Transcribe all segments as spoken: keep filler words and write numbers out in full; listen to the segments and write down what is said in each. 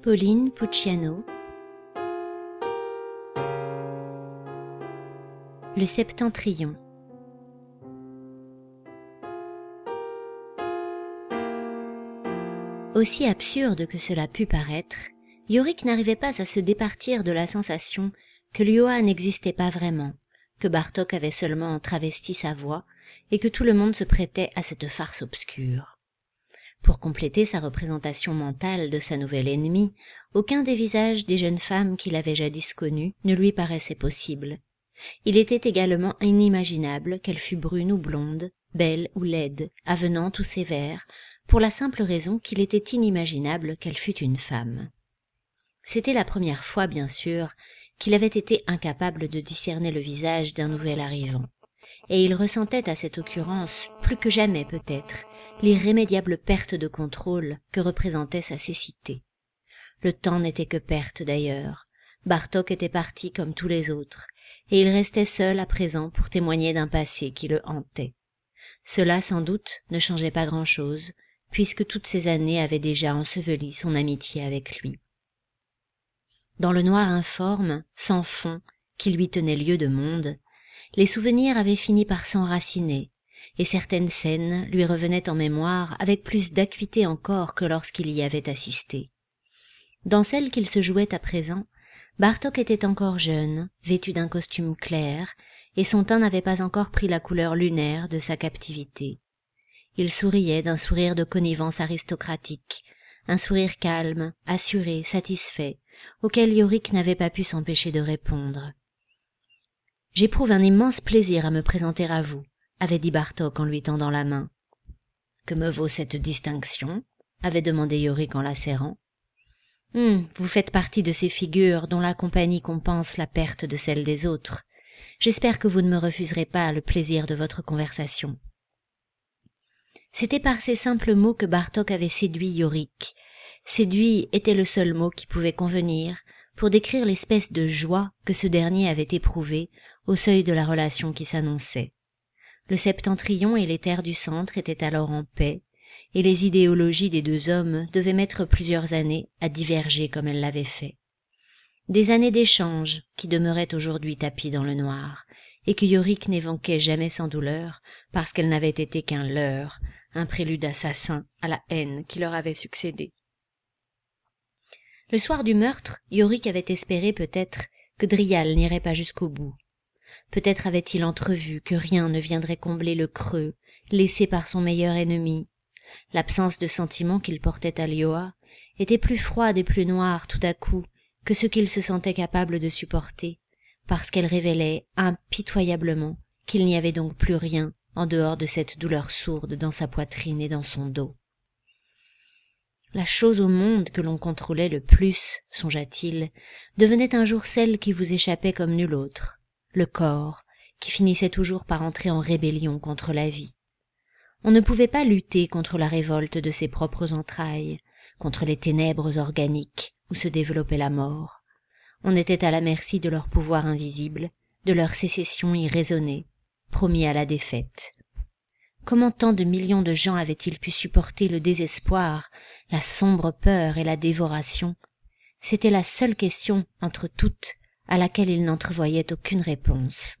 Pauline Pucciano. Le Septentrion. Aussi absurde que cela pût paraître, Yorick n'arrivait pas à se départir de la sensation que Lioa n'existait pas vraiment, que Bartok avait seulement travesti sa voix et que tout le monde se prêtait à cette farce obscure. Pour compléter sa représentation mentale de sa nouvelle ennemie, aucun des visages des jeunes femmes qu'il avait jadis connues ne lui paraissait possible. Il était également inimaginable qu'elle fût brune ou blonde, belle ou laide, avenante ou sévère, pour la simple raison qu'il était inimaginable qu'elle fût une femme. C'était la première fois, bien sûr, qu'il avait été incapable de discerner le visage d'un nouvel arrivant, et il ressentait à cette occurrence, plus que jamais peut-être, l'irrémédiable perte de contrôle que représentait sa cécité. Le temps n'était que perte d'ailleurs. Bartok était parti comme tous les autres, et il restait seul à présent pour témoigner d'un passé qui le hantait. Cela, sans doute, ne changeait pas grand-chose, puisque toutes ces années avaient déjà enseveli son amitié avec lui. Dans le noir informe, sans fond, qui lui tenait lieu de monde, les souvenirs avaient fini par s'enraciner, et certaines scènes lui revenaient en mémoire avec plus d'acuité encore que lorsqu'il y avait assisté. Dans celle qu'il se jouait à présent, Bartok était encore jeune, vêtu d'un costume clair, et son teint n'avait pas encore pris la couleur lunaire de sa captivité. Il souriait d'un sourire de connivence aristocratique, un sourire calme, assuré, satisfait, auquel Yorick n'avait pas pu s'empêcher de répondre. « J'éprouve un immense plaisir à me présenter à vous, » avait dit Bartok en lui tendant la main. « Que me vaut cette distinction ?» avait demandé Yorick en la serrant. Hum, « Vous faites partie de ces figures dont la compagnie compense la perte de celle des autres. J'espère que vous ne me refuserez pas le plaisir de votre conversation. » C'était par ces simples mots que Bartok avait séduit Yorick. Séduit était le seul mot qui pouvait convenir pour décrire l'espèce de joie que ce dernier avait éprouvée au seuil de la relation qui s'annonçait. Le Septentrion et les terres du centre étaient alors en paix, et les idéologies des deux hommes devaient mettre plusieurs années à diverger comme elles l'avaient fait. Des années d'échange qui demeuraient aujourd'hui tapies dans le noir, et que Yorick n'évoquait jamais sans douleur, parce qu'elles n'avaient été qu'un leurre, un prélude assassin à la haine qui leur avait succédé. Le soir du meurtre, Yorick avait espéré peut-être que Drial n'irait pas jusqu'au bout. Peut-être avait-il entrevu que rien ne viendrait combler le creux laissé par son meilleur ennemi. L'absence de sentiment qu'il portait à Lioa était plus froide et plus noire tout à coup que ce qu'il se sentait capable de supporter, parce qu'elle révélait impitoyablement qu'il n'y avait donc plus rien en dehors de cette douleur sourde dans sa poitrine et dans son dos. La chose au monde que l'on contrôlait le plus, songea-t-il, devenait un jour celle qui vous échappait comme nulle autre, le corps, qui finissait toujours par entrer en rébellion contre la vie. On ne pouvait pas lutter contre la révolte de ses propres entrailles, contre les ténèbres organiques où se développait la mort. On était à la merci de leur pouvoir invisible, de leur sécession irraisonnée, promis à la défaite. Comment tant de millions de gens avaient-ils pu supporter le désespoir, la sombre peur et la dévoration? C'était la seule question entre toutes à laquelle il n'entrevoyait aucune réponse.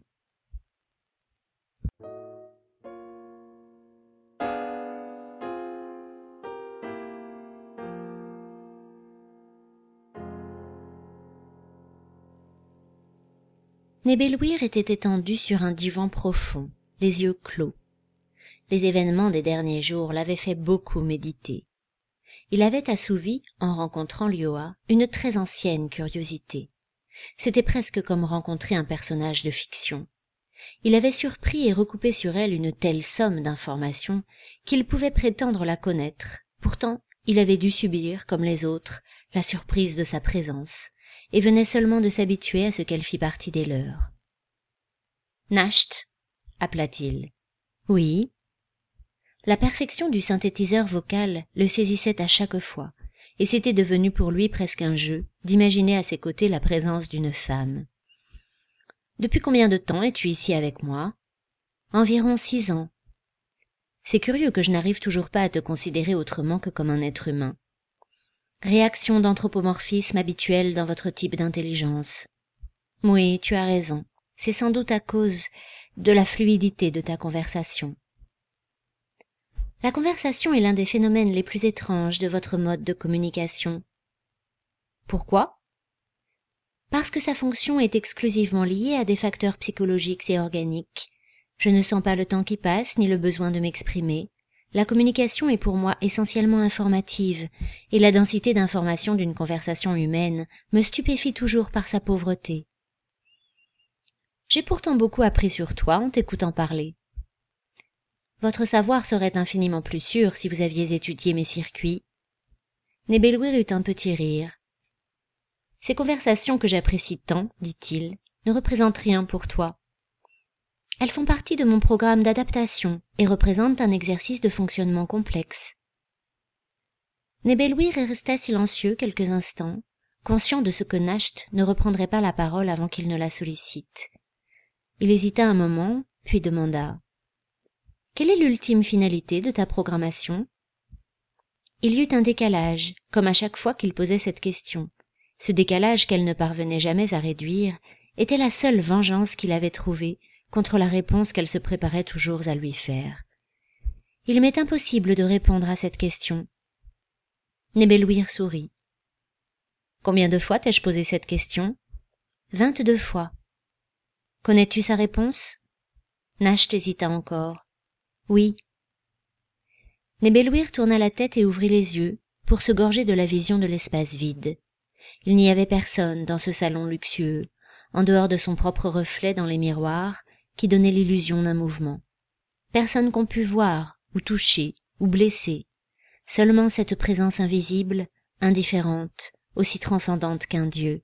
Nebelwir était étendu sur un divan profond, les yeux clos. Les événements des derniers jours l'avaient fait beaucoup méditer. Il avait assouvi, en rencontrant Lioa, une très ancienne curiosité. C'était presque comme rencontrer un personnage de fiction. Il avait surpris et recoupé sur elle une telle somme d'informations qu'il pouvait prétendre la connaître. Pourtant, il avait dû subir, comme les autres, la surprise de sa présence, et venait seulement de s'habituer à ce qu'elle fît partie des leurs. « Nasht » appela-t-il. « Oui ?» La perfection du synthétiseur vocal le saisissait à chaque fois, et c'était devenu pour lui presque un jeu d'imaginer à ses côtés la présence d'une femme. « Depuis combien de temps es-tu ici avec moi ?»« Environ six ans. »« C'est curieux que je n'arrive toujours pas à te considérer autrement que comme un être humain. » Réaction d'anthropomorphisme habituelle dans votre type d'intelligence. Oui, tu as raison. C'est sans doute à cause de la fluidité de ta conversation. La conversation est l'un des phénomènes les plus étranges de votre mode de communication. Pourquoi ? Parce que sa fonction est exclusivement liée à des facteurs psychologiques et organiques. Je ne sens pas le temps qui passe, ni le besoin de m'exprimer. La communication est pour moi essentiellement informative, et la densité d'informations d'une conversation humaine me stupéfie toujours par sa pauvreté. J'ai pourtant beaucoup appris sur toi en t'écoutant parler. Votre savoir serait infiniment plus sûr si vous aviez étudié mes circuits. Nebelwir eut un petit rire. Ces conversations que j'apprécie tant, dit-il, ne représentent rien pour toi. Elles font partie de mon programme d'adaptation et représentent un exercice de fonctionnement complexe. Nebelwir resta silencieux quelques instants, conscient de ce que Nasht ne reprendrait pas la parole avant qu'il ne la sollicite. Il hésita un moment, puis demanda « Quelle est l'ultime finalité de ta programmation ?» Il y eut un décalage, comme à chaque fois qu'il posait cette question. Ce décalage qu'elle ne parvenait jamais à réduire était la seule vengeance qu'il avait trouvée contre la réponse qu'elle se préparait toujours à lui faire. Il m'est impossible de répondre à cette question. Nebelwir sourit. Combien de fois t'ai-je posé cette question ? Vingt-deux fois. Connais-tu sa réponse ? Nasht hésita encore. Oui. Nebelwir tourna la tête et ouvrit les yeux pour se gorger de la vision de l'espace vide. Il n'y avait personne dans ce salon luxueux, en dehors de son propre reflet dans les miroirs, qui donnait l'illusion d'un mouvement. Personne qu'on pût voir, ou toucher, ou blesser. Seulement cette présence invisible, indifférente, aussi transcendante qu'un dieu.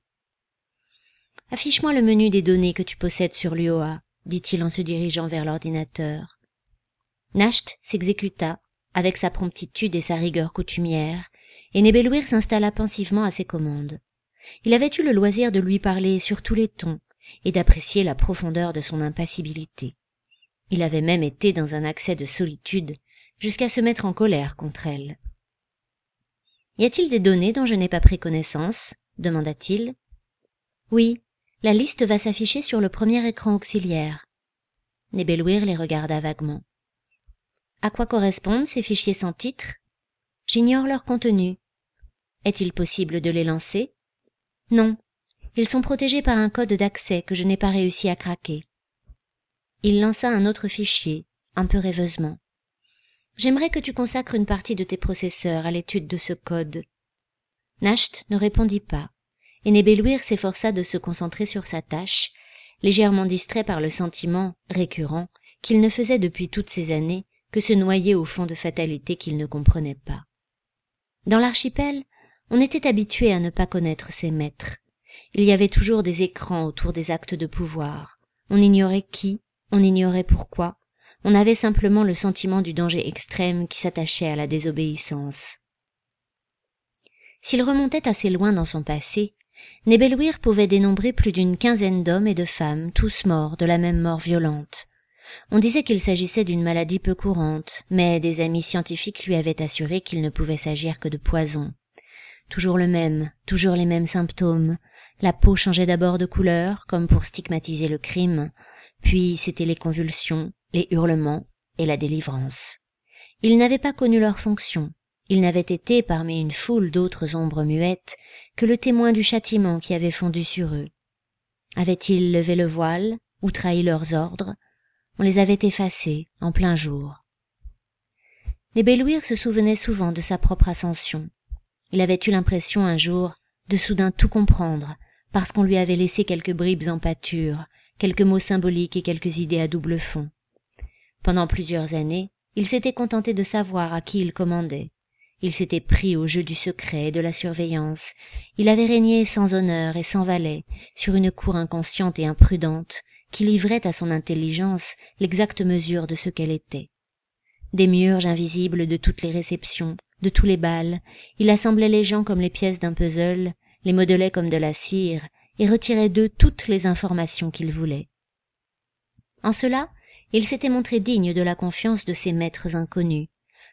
« Affiche-moi le menu des données que tu possèdes sur l'U O A, » dit-il en se dirigeant vers l'ordinateur. Nasht s'exécuta, avec sa promptitude et sa rigueur coutumière, et Nebelwir s'installa pensivement à ses commandes. Il avait eu le loisir de lui parler sur tous les tons, et d'apprécier la profondeur de son impassibilité. Il avait même été dans un accès de solitude, jusqu'à se mettre en colère contre elle. « Y a-t-il des données dont je n'ai pas pris connaissance ?» demanda-t-il. « Oui, la liste va s'afficher sur le premier écran auxiliaire. » Nebelwir les regarda vaguement. « À quoi correspondent ces fichiers sans titre ? J'ignore leur contenu. Est-il possible de les lancer ? Non. Ils sont protégés par un code d'accès que je n'ai pas réussi à craquer. » Il lança un autre fichier, un peu rêveusement. « J'aimerais que tu consacres une partie de tes processeurs à l'étude de ce code. » Nasht ne répondit pas, et Nebelwir s'efforça de se concentrer sur sa tâche, légèrement distrait par le sentiment, récurrent, qu'il ne faisait depuis toutes ces années que se noyer au fond de fatalités qu'il ne comprenait pas. Dans l'archipel, on était habitué à ne pas connaître ses maîtres. Il y avait toujours des écrans autour des actes de pouvoir. On ignorait qui, on ignorait pourquoi. On avait simplement le sentiment du danger extrême qui s'attachait à la désobéissance. S'il remontait assez loin dans son passé, Nebelwir pouvait dénombrer plus d'une quinzaine d'hommes et de femmes, tous morts de la même mort violente. On disait qu'il s'agissait d'une maladie peu courante, mais des amis scientifiques lui avaient assuré qu'il ne pouvait s'agir que de poison. Toujours le même, toujours les mêmes symptômes. La peau changeait d'abord de couleur, comme pour stigmatiser le crime, puis c'étaient les convulsions, les hurlements et la délivrance. Ils n'avaient pas connu leur fonction, ils n'avaient été, parmi une foule d'autres ombres muettes, que le témoin du châtiment qui avait fondu sur eux. Avaient-ils levé le voile, ou trahi leurs ordres ? On les avait effacés, en plein jour. Nebelwir se souvenait souvent de sa propre ascension. Il avait eu l'impression un jour de soudain tout comprendre, parce qu'on lui avait laissé quelques bribes en pâture, quelques mots symboliques et quelques idées à double fond. Pendant plusieurs années, il s'était contenté de savoir à qui il commandait. Il s'était pris au jeu du secret et de la surveillance. Il avait régné sans honneur et sans valet sur une cour inconsciente et imprudente qui livrait à son intelligence l'exacte mesure de ce qu'elle était. Démiurge invisible de toutes les réceptions, de tous les bals, il assemblait les gens comme les pièces d'un puzzle, les modelait comme de la cire et retirait d'eux toutes les informations qu'il voulait. En cela, il s'était montré digne de la confiance de ses maîtres inconnus,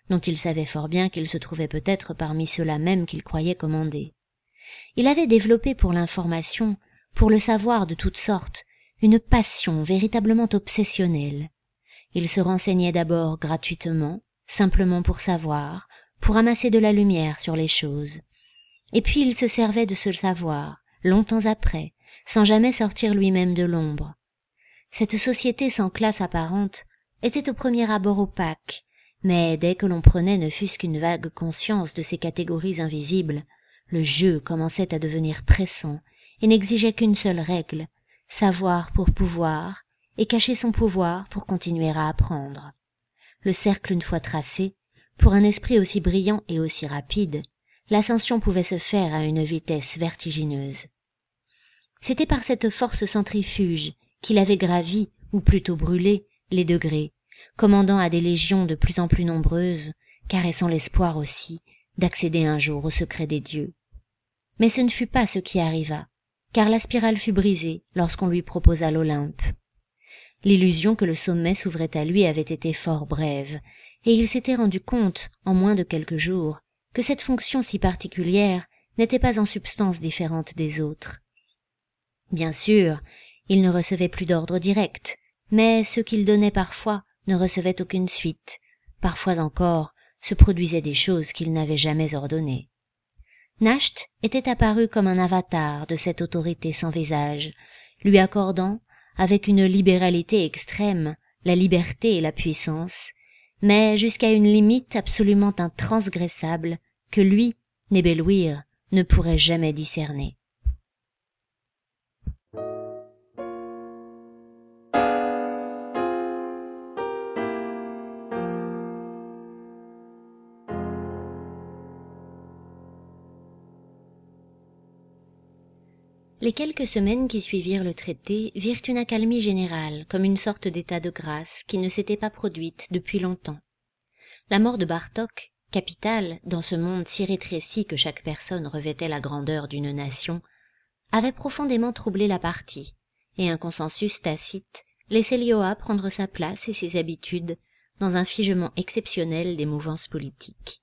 dont il savait fort bien qu'il se trouvait peut-être parmi ceux-là même qu'il croyait commander. Il avait développé pour l'information, pour le savoir de toutes sortes, une passion véritablement obsessionnelle. Il se renseignait d'abord gratuitement, simplement pour savoir, pour amasser de la lumière sur les choses. Et puis il se servait de ce savoir, longtemps après, sans jamais sortir lui-même de l'ombre. Cette société sans classe apparente était au premier abord opaque, mais dès que l'on prenait ne fût-ce qu'une vague conscience de ces catégories invisibles, le jeu commençait à devenir pressant et n'exigeait qu'une seule règle, savoir pour pouvoir, et cacher son pouvoir pour continuer à apprendre. Le cercle une fois tracé, pour un esprit aussi brillant et aussi rapide, l'ascension pouvait se faire à une vitesse vertigineuse. C'était par cette force centrifuge qu'il avait gravi, ou plutôt brûlé, les degrés, commandant à des légions de plus en plus nombreuses, caressant l'espoir aussi d'accéder un jour au secret des dieux. Mais ce ne fut pas ce qui arriva, car la spirale fut brisée lorsqu'on lui proposa l'Olympe. L'illusion que le sommet s'ouvrait à lui avait été fort brève, et il s'était rendu compte, en moins de quelques jours, que cette fonction si particulière n'était pas en substance différente des autres. Bien sûr, il ne recevait plus d'ordre direct, mais ce qu'il donnait parfois ne recevait aucune suite. Parfois encore, se produisaient des choses qu'il n'avait jamais ordonnées. Nasht était apparu comme un avatar de cette autorité sans visage, lui accordant, avec une libéralité extrême, la liberté et la puissance, mais jusqu'à une limite absolument intransgressable que lui, Nebelwir, ne pourrait jamais discerner. Les quelques semaines qui suivirent le traité virent une accalmie générale, comme une sorte d'état de grâce qui ne s'était pas produite depuis longtemps. La mort de Bartok, capitale dans ce monde si rétréci que chaque personne revêtait la grandeur d'une nation, avait profondément troublé la partie, et un consensus tacite laissait Lioa prendre sa place et ses habitudes dans un figement exceptionnel des mouvances politiques.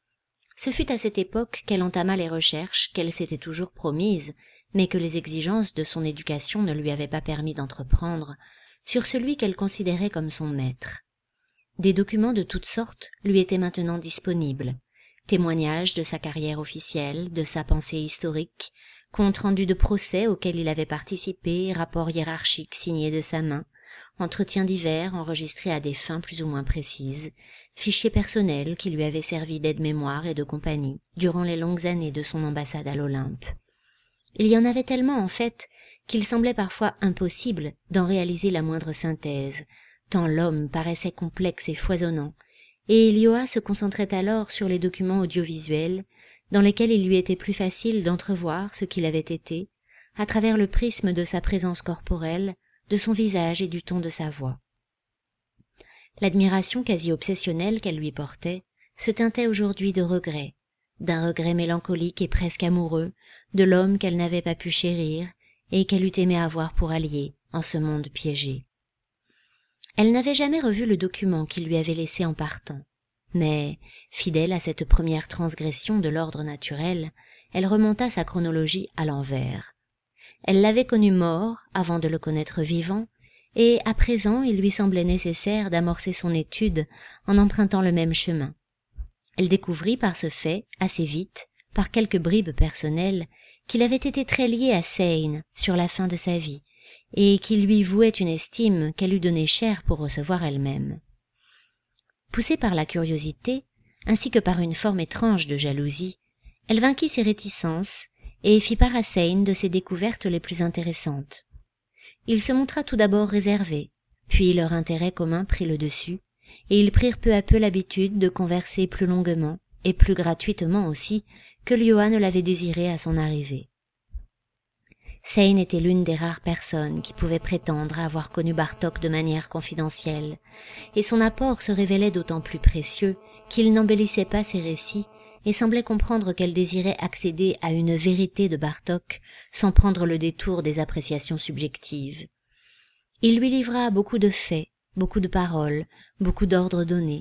Ce fut à cette époque qu'elle entama les recherches qu'elle s'était toujours promises, mais que les exigences de son éducation ne lui avaient pas permis d'entreprendre, sur celui qu'elle considérait comme son maître. Des documents de toutes sortes lui étaient maintenant disponibles, témoignages de sa carrière officielle, de sa pensée historique, comptes rendus de procès auxquels il avait participé, rapports hiérarchiques signés de sa main, entretiens divers enregistrés à des fins plus ou moins précises, fichiers personnels qui lui avaient servi d'aide-mémoire et de compagnie durant les longues années de son ambassade à l'Olympe. Il y en avait tellement, en fait, qu'il semblait parfois impossible d'en réaliser la moindre synthèse, tant l'homme paraissait complexe et foisonnant, et Lioa se concentrait alors sur les documents audiovisuels, dans lesquels il lui était plus facile d'entrevoir ce qu'il avait été, à travers le prisme de sa présence corporelle, de son visage et du ton de sa voix. L'admiration quasi obsessionnelle qu'elle lui portait se teintait aujourd'hui de regret, d'un regret mélancolique et presque amoureux, de l'homme qu'elle n'avait pas pu chérir et qu'elle eût aimé avoir pour allié en ce monde piégé. Elle n'avait jamais revu le document qu'il lui avait laissé en partant, mais, fidèle à cette première transgression de l'ordre naturel, elle remonta sa chronologie à l'envers. Elle l'avait connu mort avant de le connaître vivant, et à présent il lui semblait nécessaire d'amorcer son étude en empruntant le même chemin. Elle découvrit par ce fait, assez vite, par quelques bribes personnelles, qu'il avait été très lié à Seine sur la fin de sa vie, et qu'il lui vouait une estime qu'elle eût donnée cher pour recevoir elle-même. Poussée par la curiosité, ainsi que par une forme étrange de jalousie, elle vainquit ses réticences et fit part à Seine de ses découvertes les plus intéressantes. Il se montra tout d'abord réservé, puis leur intérêt commun prit le dessus, et ils prirent peu à peu l'habitude de converser plus longuement, et plus gratuitement aussi, que Lioa ne l'avait désiré à son arrivée. Seine était l'une des rares personnes qui pouvaient prétendre avoir connu Bartok de manière confidentielle, et son apport se révélait d'autant plus précieux qu'il n'embellissait pas ses récits et semblait comprendre qu'elle désirait accéder à une vérité de Bartok sans prendre le détour des appréciations subjectives. Il lui livra beaucoup de faits, beaucoup de paroles, beaucoup d'ordres donnés,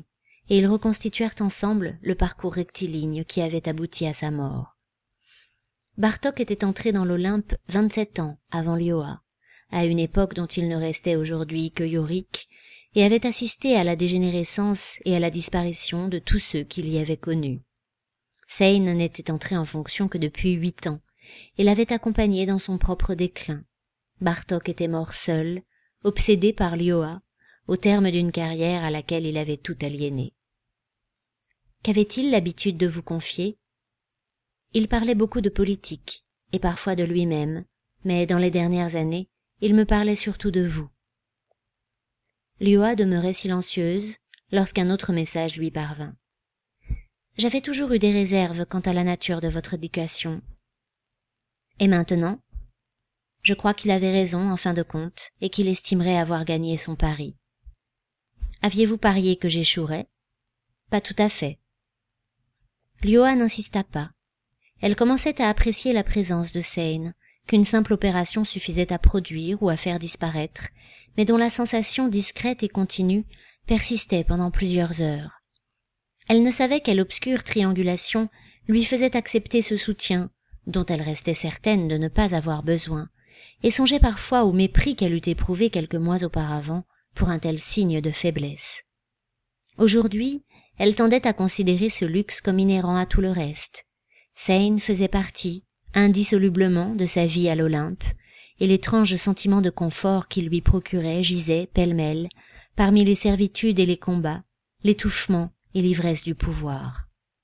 et ils reconstituèrent ensemble le parcours rectiligne qui avait abouti à sa mort. Bartók était entré dans l'Olympe vingt-sept ans avant Lioa, à une époque dont il ne restait aujourd'hui que Yorick, et avait assisté à la dégénérescence et à la disparition de tous ceux qu'il y avait connus. Seyn n'était entré en fonction que depuis huit ans, et l'avait accompagné dans son propre déclin. Bartók était mort seul, obsédé par Lioa, au terme d'une carrière à laquelle il avait tout aliéné. Qu'avait-il l'habitude de vous confier? Il parlait beaucoup de politique, et parfois de lui-même, mais dans les dernières années, il me parlait surtout de vous. Lioa demeurait silencieuse lorsqu'un autre message lui parvint. J'avais toujours eu des réserves quant à la nature de votre éducation. Et maintenant? Je crois qu'il avait raison en fin de compte, et qu'il estimerait avoir gagné son pari. Aviez-vous parié que j'échouerais? Pas tout à fait. Lioa n'insista pas. Elle commençait à apprécier la présence de Seyn, qu'une simple opération suffisait à produire ou à faire disparaître, mais dont la sensation discrète et continue persistait pendant plusieurs heures. Elle ne savait quelle obscure triangulation lui faisait accepter ce soutien, dont elle restait certaine de ne pas avoir besoin, et songeait parfois au mépris qu'elle eût éprouvé quelques mois auparavant pour un tel signe de faiblesse. Aujourd'hui, elle tendait à considérer ce luxe comme inhérent à tout le reste. Seyn faisait partie, indissolublement, de sa vie à l'Olympe, et l'étrange sentiment de confort qu'il lui procurait gisait, pêle-mêle, parmi les servitudes et les combats, l'étouffement et l'ivresse du pouvoir.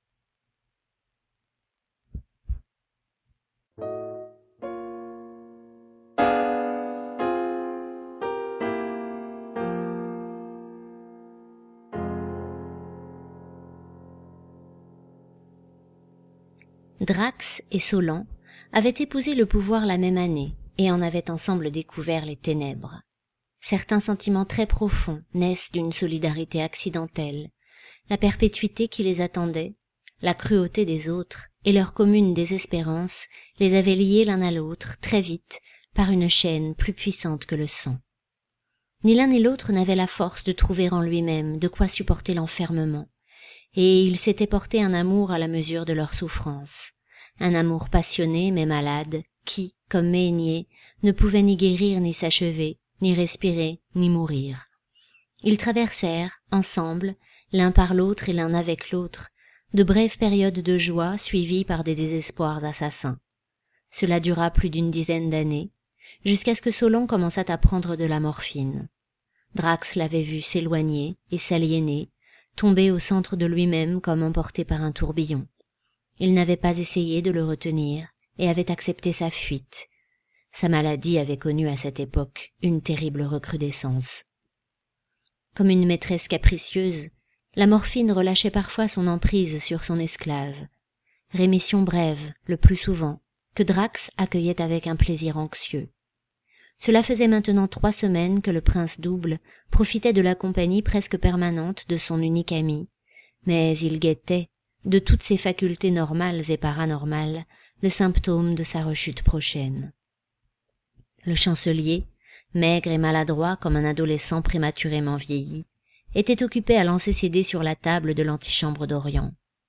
Drax et Solan avaient épousé le pouvoir la même année et en avaient ensemble découvert les ténèbres. Certains sentiments très profonds naissent d'une solidarité accidentelle, la perpétuité qui les attendait, la cruauté des autres et leur commune désespérance les avaient liés l'un à l'autre très vite par une chaîne plus puissante que le sang. Ni l'un ni l'autre n'avait la force de trouver en lui-même de quoi supporter l'enfermement, et ils s'étaient porté un amour à la mesure de leur souffrance, un amour passionné mais malade, qui, comme Méhénier, ne pouvait ni guérir ni s'achever, ni respirer, ni mourir. Ils traversèrent, ensemble, l'un par l'autre et l'un avec l'autre, de brèves périodes de joie suivies par des désespoirs assassins. Cela dura plus d'une dizaine d'années, jusqu'à ce que Solan commençât à prendre de la morphine. Drax l'avait vu s'éloigner et s'aliéner, tomber au centre de lui-même comme emporté par un tourbillon. Il n'avait pas essayé de le retenir et avait accepté sa fuite. Sa maladie avait connu à cette époque une terrible recrudescence. Comme une maîtresse capricieuse, la morphine relâchait parfois son emprise sur son esclave. Rémission brève, le plus souvent, que Drax accueillait avec un plaisir anxieux. Cela faisait maintenant trois semaines que le prince double profitait de la compagnie presque permanente de son unique ami, mais il guettait, de toutes ses facultés normales et paranormales, le symptôme de sa rechute prochaine. Le chancelier, maigre et maladroit comme un adolescent prématurément vieilli, était occupé à lancer ses dés sur la table de l'antichambre d'Orient.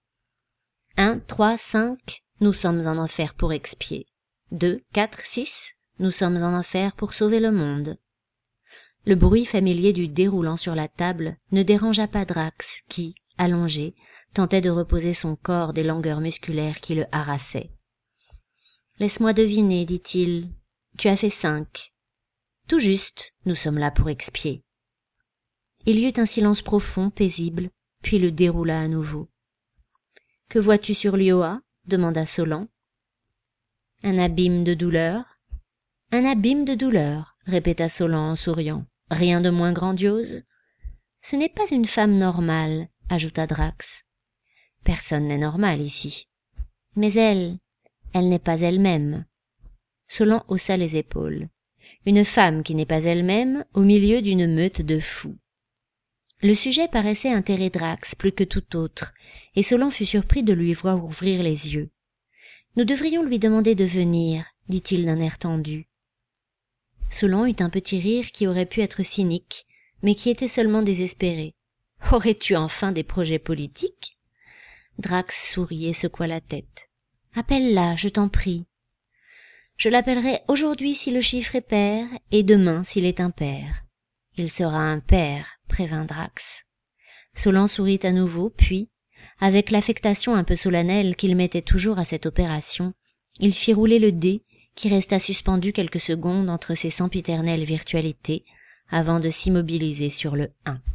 Un, trois, cinq, nous sommes en enfer pour expier. Deux, quatre, six, nous sommes en enfer pour sauver le monde. Le bruit familier du déroulant sur la table ne dérangea pas Drax, qui, allongé, tentait de reposer son corps des langueurs musculaires qui le harassaient. « Laisse-moi deviner, dit-il. Tu as fait cinq. Tout juste, nous sommes là pour expier. » Il y eut un silence profond, paisible, puis le déroula à nouveau. « Que vois-tu sur Lioa » demanda Solan. « Un abîme de douleur. »« Un abîme de douleur, » répéta Solan en souriant. « Rien de moins grandiose. »« Ce n'est pas une femme normale, » ajouta Drax. « Personne n'est normal ici. »« Mais elle, elle n'est pas elle-même. » Solan haussa les épaules. « Une femme qui n'est pas elle-même au milieu d'une meute de fous. » Le sujet paraissait intéresser Drax plus que tout autre, et Solan fut surpris de lui voir ouvrir les yeux. « Nous devrions lui demander de venir, » dit-il d'un air tendu. Solan eut un petit rire qui aurait pu être cynique, mais qui était seulement désespéré. Aurais-tu enfin des projets politiques ? Drax sourit et secoua la tête. Appelle-la, je t'en prie. Je l'appellerai aujourd'hui si le chiffre est pair, et demain s'il est impair. Il sera impair, prévint Drax. Solan sourit à nouveau, puis, avec l'affectation un peu solennelle qu'il mettait toujours à cette opération, il fit rouler le dé qui resta suspendu quelques secondes entre ses sempiternelles virtualités avant de s'immobiliser sur le un.